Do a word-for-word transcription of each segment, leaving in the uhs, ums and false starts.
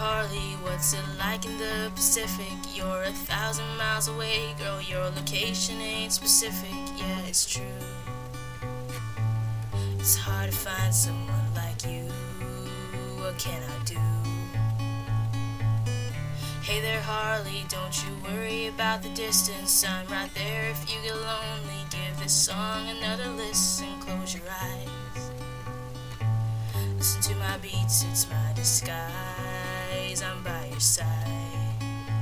Harley, what's it like in the Pacific? You're a thousand miles away, girl, your location ain't specific. Yeah, it's true. It's hard to find someone like you. What can I do? Hey there, Harley, don't you worry about the distance. I'm right there if you get lonely. Give this song another listen, close your eyes. Listen to my beats, it's my disguise. I'm by your side.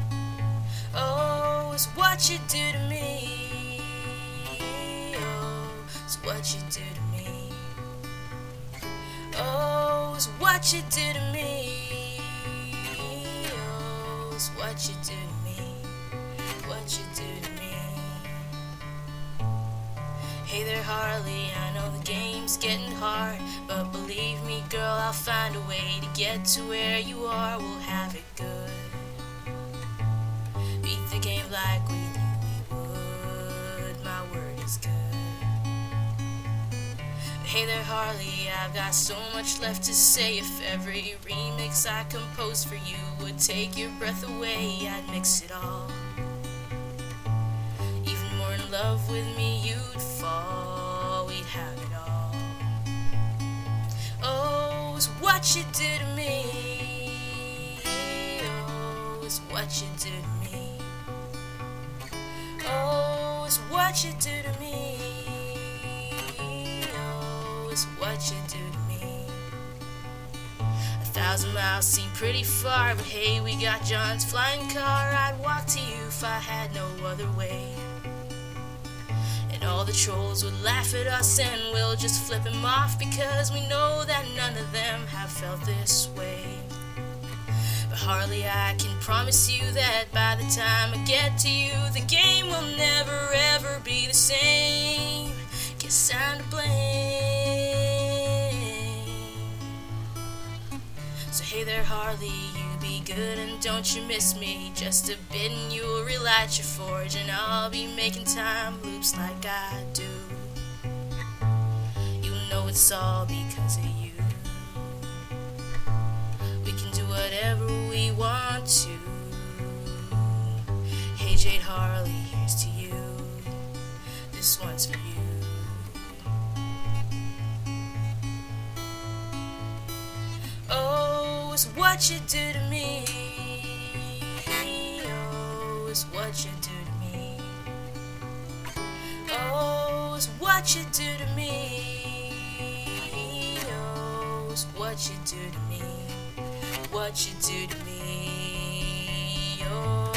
Oh, it's what you do to me. Oh, it's what you do to me. Oh, it's what you do to me. Oh, it's what you do to me. What you do to me. Hey there, Harley, I know the game's getting hard, but believe me, girl, I'll find a way to get to where you are. We'll have it good. Beat the game like we knew we would. My word is good. Hey there, Harley, I've got so much left to say. If every remix I composed for you would take your breath away, I'd mix it all. Even more in love with me, you'd fall. We'd have it all. Oh, it's what you do to me. Oh, it's what you do to me. Oh, it's what you do to me. Is what you do to me. A thousand miles seem pretty far, but hey, we got John's flying car. I'd walk to you if I had no other way. And all the trolls would laugh at us, and we'll just flip him off, because we know that none of them have felt this way. But Harley, I can promise you that by the time I get to you, the game will never ever be the same. Guess I'm to blame. So hey there, Harley, you be good and don't you miss me. Just a bit and you'll relight your forge, and I'll be making time loops like I do. You know it's all because of you. We can do whatever we want to. Hey Jade Harley, here's to you. This one's for you. It's what you do to me. Oh, it's what you do to me. Oh, it's what you do to me. Oh, it's what you do to me. What you do to me. Oh.